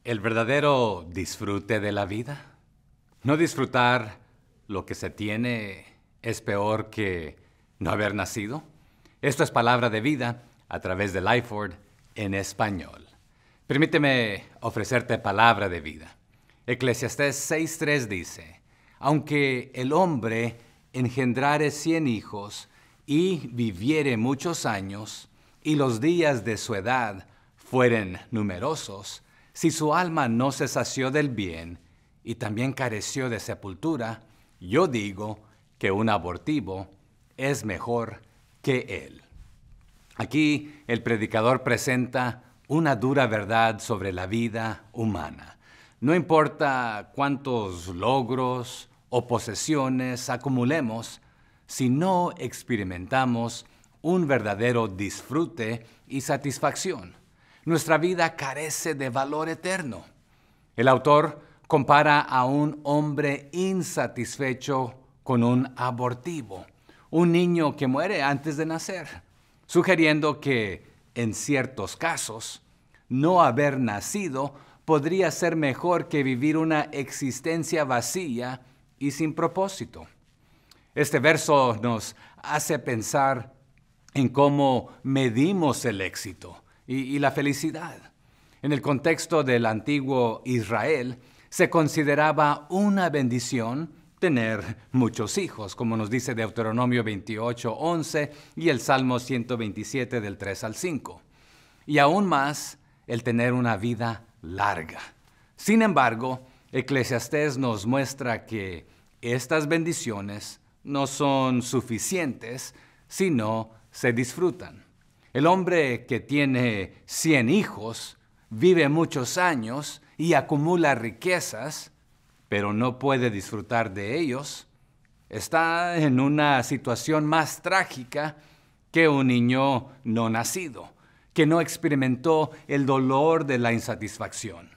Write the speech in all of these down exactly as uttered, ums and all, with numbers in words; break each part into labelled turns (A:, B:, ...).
A: El verdadero disfrute de la vida. No disfrutar lo que se tiene es peor que no haber nacido. Esto es Palabra de Vida a través de Lifeword en español. Permíteme ofrecerte palabra de vida. Eclesiastés seis tres dice, aunque el hombre engendrare cien hijos y viviere muchos años, y los días de su edad fueren numerosos, si su alma no se sació del bien y también careció de sepultura, yo digo que un abortivo es mejor que él. Aquí el predicador presenta una dura verdad sobre la vida humana. No importa cuántos logros o posesiones acumulemos, si no experimentamos un verdadero disfrute y satisfacción, nuestra vida carece de valor eterno. El autor compara a un hombre insatisfecho con un abortivo, un niño que muere antes de nacer, sugiriendo que, en ciertos casos, no haber nacido podría ser mejor que vivir una existencia vacía y sin propósito. Este verso nos hace pensar en cómo medimos el éxito y, y la felicidad. En el contexto del antiguo Israel, se consideraba una bendición tener muchos hijos, como nos dice Deuteronomio veintiocho once y el Salmo ciento veintisiete del tres al cinco. Y aún más, el tener una vida larga. Sin embargo, Eclesiastés nos muestra que estas bendiciones no son suficientes si no se disfrutan. El hombre que tiene cien hijos vive muchos años y acumula riquezas, pero no puede disfrutar de ellos. Está en una situación más trágica que un niño no nacido, que no experimentó el dolor de la insatisfacción.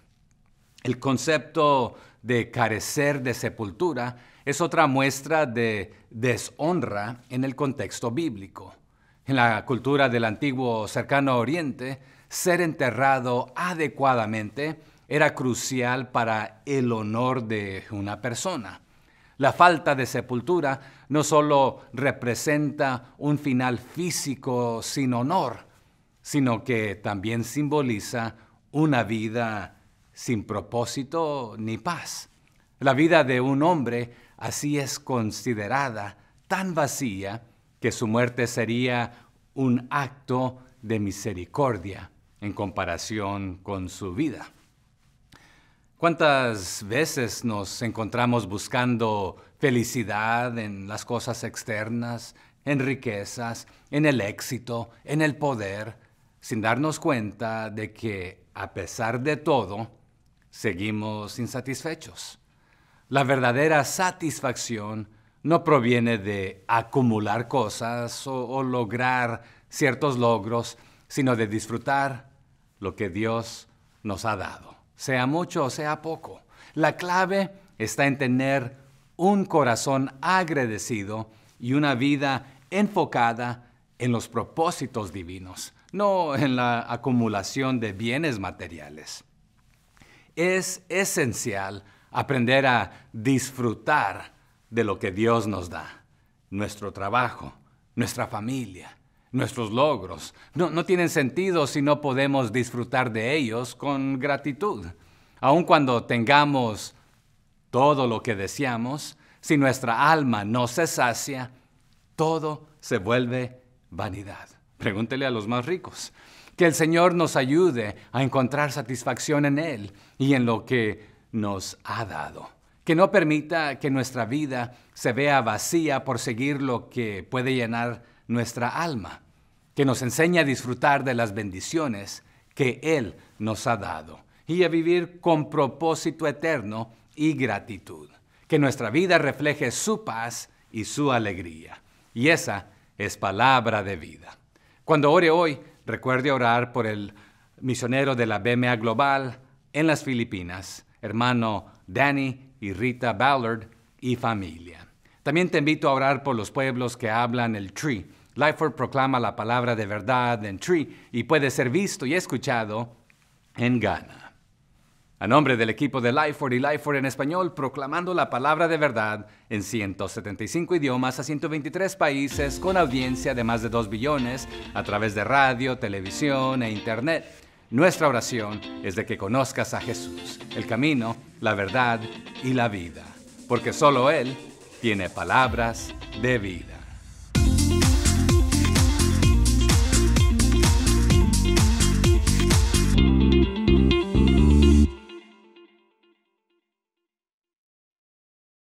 A: El concepto de carecer de sepultura es otra muestra de deshonra en el contexto bíblico. En la cultura del antiguo cercano oriente, ser enterrado adecuadamente era crucial para el honor de una persona. La falta de sepultura no solo representa un final físico sin honor, sino que también simboliza una vida sin propósito ni paz. La vida de un hombre así es considerada tan vacía que su muerte sería un acto de misericordia en comparación con su vida. ¿Cuántas veces nos encontramos buscando felicidad en las cosas externas, en riquezas, en el éxito, en el poder, sin darnos cuenta de que, a pesar de todo, seguimos insatisfechos? La verdadera satisfacción no proviene de acumular cosas o, o lograr ciertos logros, sino de disfrutar lo que Dios nos ha dado, sea mucho o sea poco. La clave está en tener un corazón agradecido y una vida enfocada en los propósitos divinos, no en la acumulación de bienes materiales. Es esencial aprender a disfrutar de lo que Dios nos da. Nuestro trabajo, nuestra familia, nuestros logros no, no tienen sentido si no podemos disfrutar de ellos con gratitud. Aun cuando tengamos todo lo que deseamos, si nuestra alma no se sacia, todo se vuelve vanidad. Pregúntele a los más ricos. Que el Señor nos ayude a encontrar satisfacción en Él y en lo que nos ha dado. Que no permita que nuestra vida se vea vacía por seguir lo que puede llenar nuestra alma. Que nos enseñe a disfrutar de las bendiciones que Él nos ha dado y a vivir con propósito eterno y gratitud. Que nuestra vida refleje su paz y su alegría. Y esa es palabra de vida. Cuando ore hoy, recuerde orar por el misionero de la B M A Global en las Filipinas, hermano Danny y Rita Ballard y familia. También te invito a orar por los pueblos que hablan el Twi. Lifeword proclama la palabra de verdad en Twi y puede ser visto y escuchado en Ghana. A nombre del equipo de Lifeword y Lifeword en español, proclamando la palabra de verdad en ciento setenta y cinco idiomas a ciento veintitrés países con audiencia de más de dos billones a través de radio, televisión e internet. Nuestra oración es de que conozcas a Jesús, el camino, la verdad y la vida, porque solo Él tiene palabras de vida.